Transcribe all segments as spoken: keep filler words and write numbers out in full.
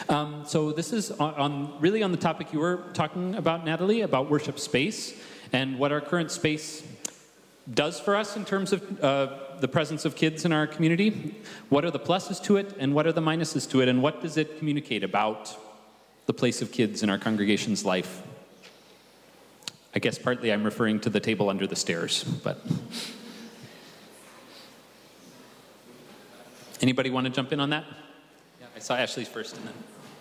Um, so this is on, on really on the topic you were talking about, Natalie, about worship space and what our current space does for us in terms of uh, the presence of kids in our community. What are the pluses to it and what are the minuses to it, and what does it communicate about the place of kids in our congregation's life? I guess partly I'm referring to the table under the stairs, but... Anybody want to jump in on that? Yeah, I saw Ashley's first and then...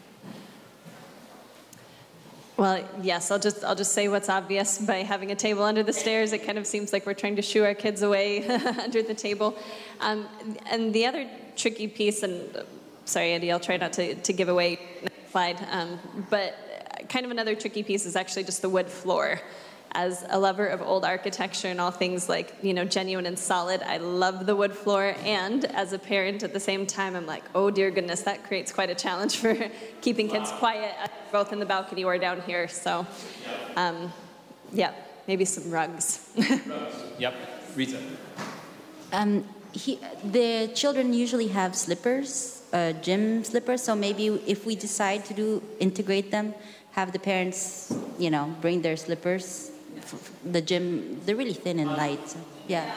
Well, yes, I'll just I'll just say what's obvious. By having a table under the stairs, it kind of seems like we're trying to shoo our kids away under the table. Um, and the other tricky piece, and sorry, Andy, I'll try not to, to give away next slide, um, but kind of another tricky piece is actually just the wood floor. As a lover of old architecture and all things like, you know, genuine and solid, I love the wood floor. And as a parent at the same time, I'm like, oh dear goodness, that creates quite a challenge for keeping kids quiet, both in the balcony or down here. So, um, yeah, maybe some rugs. Rugs. Yep. Rita. Um, he, the children usually have slippers, uh, gym slippers. So maybe if we decide to do integrate them, have the parents, you know, bring their slippers. The gym, they're really thin and light. So, yeah.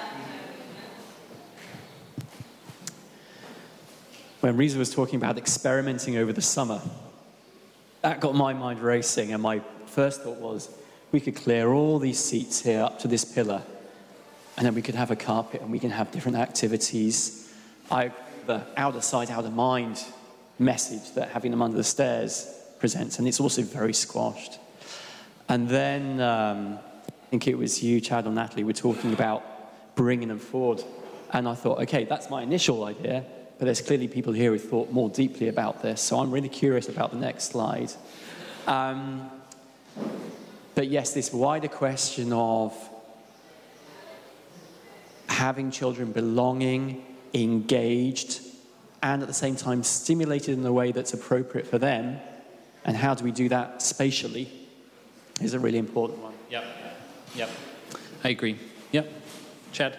When Risa was talking about experimenting over the summer, that got my mind racing, and my first thought was, we could clear all these seats here up to this pillar, and then we could have a carpet, and we can have different activities. I, the out of sight, out of mind message that having them under the stairs presents, and it's also very squashed. And then, um, I think it was you, Chad, or Natalie, were talking about bringing them forward. And I thought, okay, that's my initial idea, but there's clearly people here who thought more deeply about this, so I'm really curious about the next slide. Um, but yes, this wider question of having children belonging, engaged, and at the same time stimulated in a way that's appropriate for them, and how do we do that spatially, is a really important one. Yep. Yep. I agree. Yep. Chad?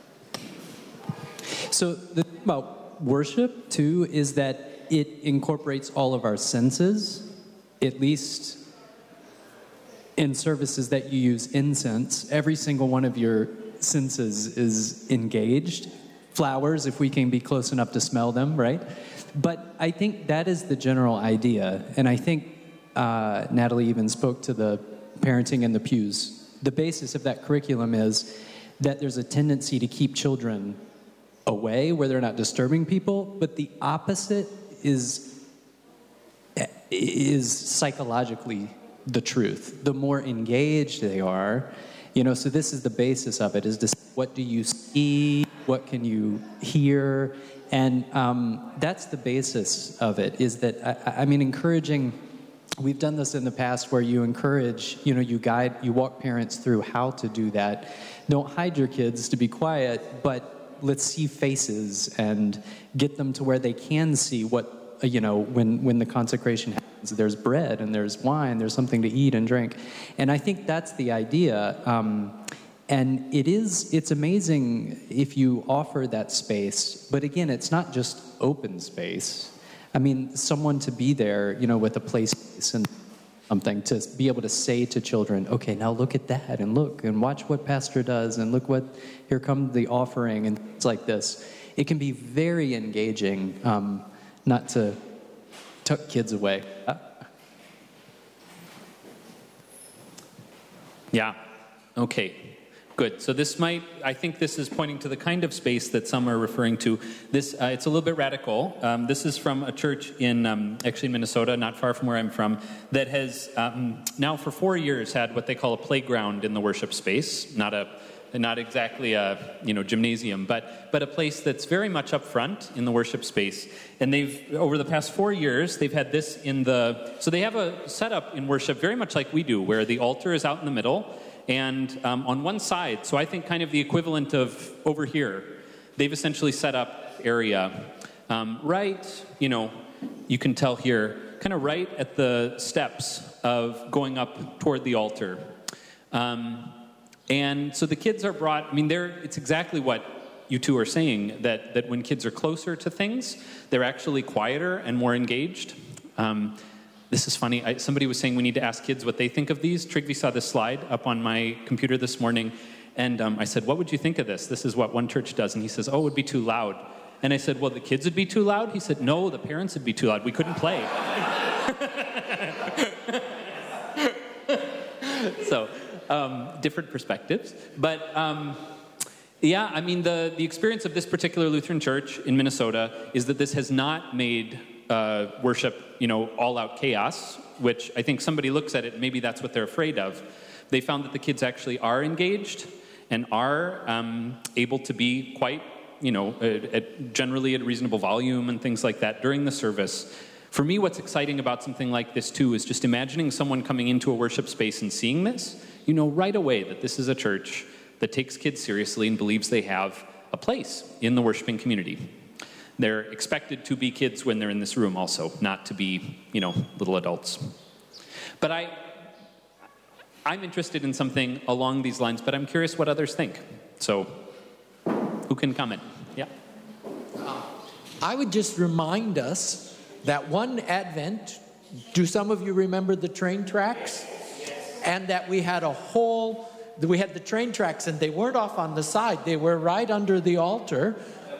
So the thing about worship, too, is that it incorporates all of our senses, at least in services that you use incense. Every single one of your senses is engaged. Flowers, if we can be close enough to smell them, right? But I think that is the general idea. And I think uh, Natalie even spoke to the parenting in the pews. The basis of that curriculum is that there's a tendency to keep children away where they're not disturbing people, but the opposite is is psychologically the truth. The more engaged they are, you know, so this is the basis of it, is to what do you see, what can you hear, and um, that's the basis of it, is that, I, I mean, encouraging. We've done this in the past where you encourage, you know, you guide, you walk parents through how to do that. Don't hide your kids to be quiet, but let's see faces and get them to where they can see what, you know, when, when the consecration happens, there's bread and there's wine, there's something to eat and drink. And I think that's the idea. Um, and it is, it's amazing if you offer that space. But again, it's not just open space. I mean, someone to be there, you know, with a place and something, to be able to say to children, okay, now look at that, and look, and watch what Pastor does, and look what, here comes the offering, and things like this. It can be very engaging, um, not to tuck kids away. Uh, yeah, okay. Good. So this might, I think this is pointing to the kind of space that some are referring to. This, uh, it's a little bit radical. Um, this is from a church in, um, actually in Minnesota, not far from where I'm from, that has um, now for four years had what they call a playground in the worship space. Not a, not exactly a, you know, gymnasium, but but a place that's very much up front in the worship space. And they've, over the past four years, they've had this in the, so they have a setup in worship very much like we do, where the altar is out in the middle. And um, on one side, so I think kind of the equivalent of over here, they've essentially set up area um, right, you know, you can tell here, kind of right at the steps of going up toward the altar. Um, and so the kids are brought, I mean, they're, it's exactly what you two are saying, that, that when kids are closer to things, they're actually quieter and more engaged. Um, this is funny. I, somebody was saying we need to ask kids what they think of these. Trygve saw this slide up on my computer this morning, and um, I said, what would you think of this? This is what one church does. And he says, oh, it would be too loud. And I said, well, the kids would be too loud? He said, no, the parents would be too loud. We couldn't play. So, um, different perspectives. But, um, yeah, I mean, the, the experience of this particular Lutheran church in Minnesota is that this has not made uh, worship, you know, all-out chaos, which I think somebody looks at it, maybe that's what they're afraid of. They found that the kids actually are engaged and are um, able to be quite, you know, at, at generally at reasonable volume and things like that during the service. For me, what's exciting about something like this, too, is just imagining someone coming into a worship space and seeing this. You know right away that this is a church that takes kids seriously and believes they have a place in the worshiping community. They're expected to be kids when they're in this room also, not to be, you know, little adults. But I, I'm interested in something along these lines, but I'm curious what others think. So, who can comment? Yeah. Uh, I would just remind us that one Advent, do some of you remember the train tracks? And that we had a whole, we had the train tracks and they weren't off on the side. They were right under the altar.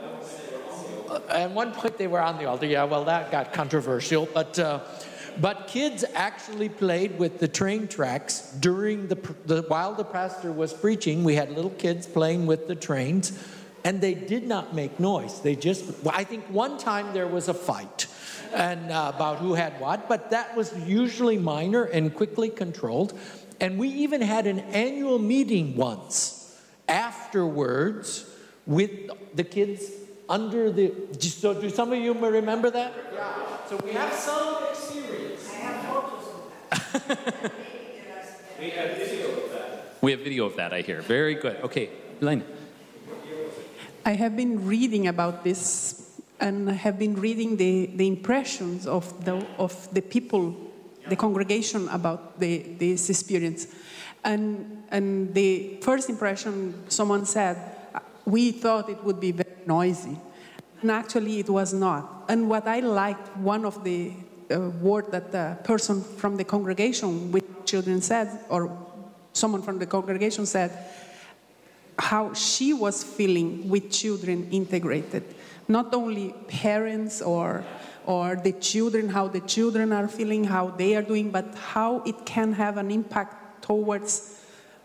At one point they were on the altar. Yeah, well, that got controversial. But uh, but kids actually played with the train tracks during the, the, while the pastor was preaching. We had little kids playing with the trains. And they did not make noise. They just, I think one time there was a fight and uh, about who had what, but that was usually minor and quickly controlled. And we even had an annual meeting once afterwards with the kids under the, so do some of you remember that? Yeah. So we have some experience. I have photos of that. We have video of that. We have video of that, I hear. Very good. Okay, Elaine. I have been reading about this, and I have been reading the, the impressions of the of the people, the congregation about the, this experience. And, and the first impression, someone said, we thought it would be very noisy. And actually it was not. And what I liked, one of the uh, words that the person from the congregation with children said, or someone from the congregation said, how she was feeling with children integrated. Not only parents or, or the children, how the children are feeling, how they are doing, but how it can have an impact towards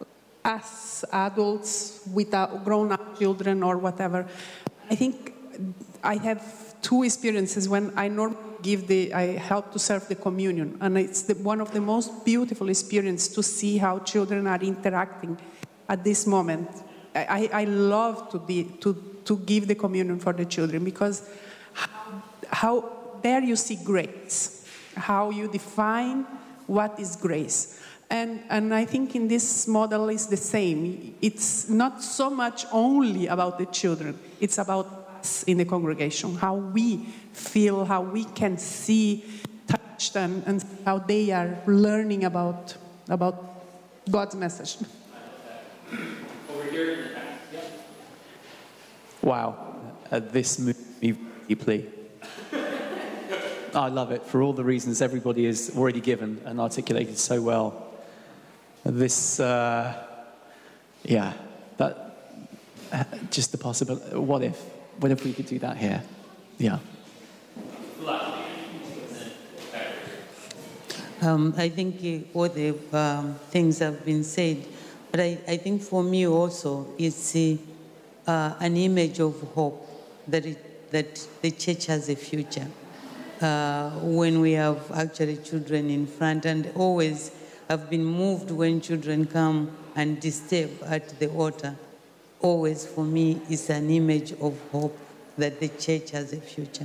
us adults without grown-up children or whatever. I think I have two experiences when I normally give the, I help to serve the communion, and it's the, one of the most beautiful experiences to see how children are interacting at this moment. I, I love to be to, to give the communion for the children because how, how there you see grace, how you define what is grace. And, and I think in this model is the same. It's not so much only about the children, it's about us in the congregation, how we feel, how we can see, touch, and, and how they are learning about, about God's message. Wow, uh, this moved me deeply. I love it for all the reasons everybody has already given and articulated so well. This, uh, yeah, that, uh, just the possibility. What if? What if we could do that here? Yeah. Um, I think uh, all the um, things have been said, but I, I think for me also it's uh, uh, an image of hope that it, that the church has a future. Uh, when we have actually children in front, and always have been moved when children come and disturb at the altar. Always for me is an image of hope that the church has a future.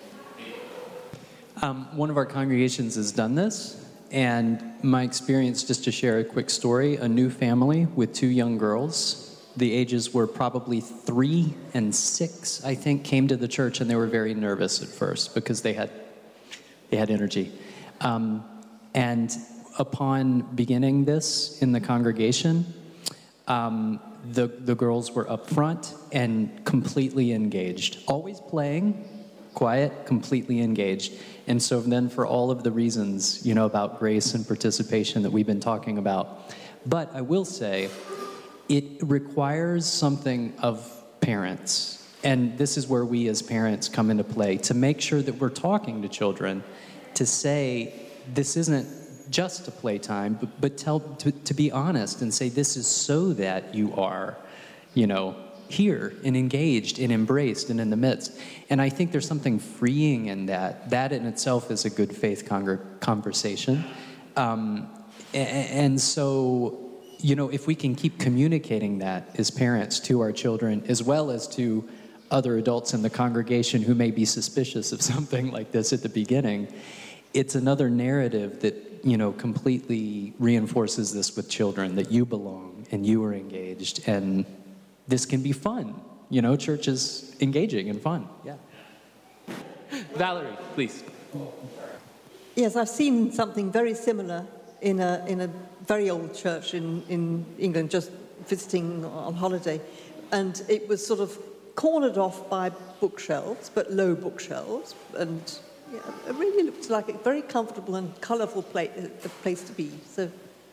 Um, one of our congregations has done this, and my experience, just to share a quick story, a new family with two young girls. The ages were probably three and six, I think, came to the church, and they were very nervous at first because they had they had energy. Um, and upon beginning this in the congregation, um, the, the girls were up front and completely engaged, always playing, quiet, completely engaged. And so then for all of the reasons, you know, about grace and participation that we've been talking about. But I will say, it requires something of parents. And this is where we as parents come into play, to make sure that we're talking to children, to say, this isn't just a playtime, but, but tell, to, to be honest and say, this is so that you are, you know, here and engaged and embraced and in the midst. And I think there's something freeing in that. That in itself is a good faith congr- conversation. Um, and, and so, you know, if we can keep communicating that as parents to our children, as well as to other adults in the congregation who may be suspicious of something like this at the beginning, it's another narrative that, you know, completely reinforces this with children, that you belong and you are engaged, and this can be fun. You know, church is engaging and fun. Yeah. Valerie, please. Yes, I've seen something very similar in a, in a very old church in, in England, just visiting on holiday. And it was sort of cornered off by bookshelves, but low bookshelves. And yeah, it really looked like a very comfortable and colourful place, a place to be. So,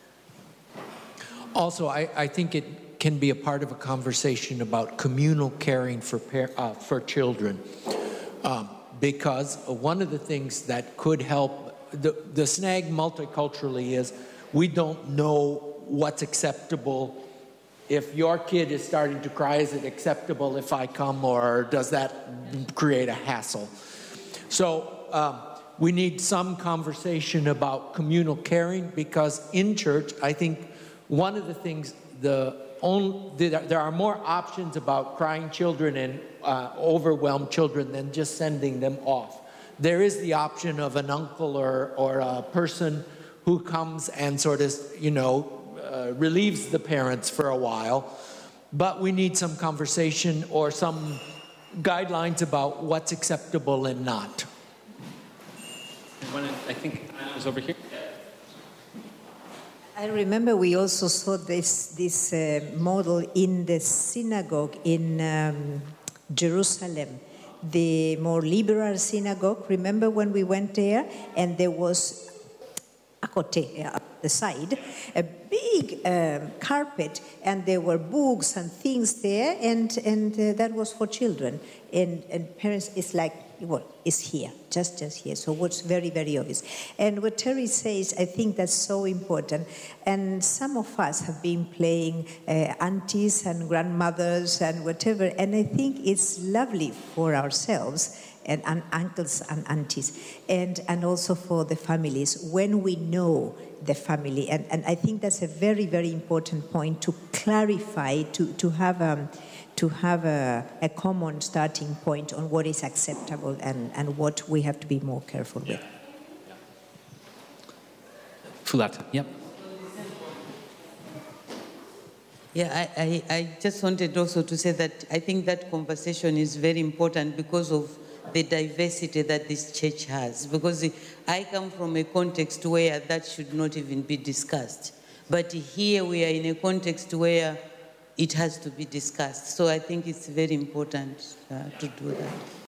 Also, I, I think it can be a part of a conversation about communal caring for, par- uh, for children. Um, because one of the things that could help, the, the snag multiculturally is we don't know what's acceptable. If your kid is starting to cry, is it acceptable if I come, or does that create a hassle? So um, we need some conversation about communal caring, because in church, I think one of the things, the only, there are more options about crying children and uh, overwhelmed children than just sending them off. There is the option of an uncle or, or a person who comes and sort of, you know, uh, relieves the parents for a while. But we need some conversation or some guidelines about what's acceptable and not. I think it was over here. I remember we also saw this, this uh, model in the synagogue in um, Jerusalem, the more liberal synagogue. Remember when we went there and there was a cote up the side, a big um, carpet, and there were books and things there, and, and uh, that was for children. And, and parents, it's like, well, it's here, just, just here. So what's very, very obvious. And what Terry says, I think that's so important. And some of us have been playing uh, aunties and grandmothers and whatever, and I think it's lovely for ourselves and, and uncles and aunties, and, and also for the families, when we know the family. And, and I think that's a very, very important point to clarify, to, to have... Um, to have a, a common starting point on what is acceptable and, and what we have to be more careful with. Fulata, yep. Yeah, I, I, I just wanted also to say that I think that conversation is very important because of the diversity that this church has. Because I come from a context where that should not even be discussed. But here we are in a context where it has to be discussed. So I think it's very important uh, to do that.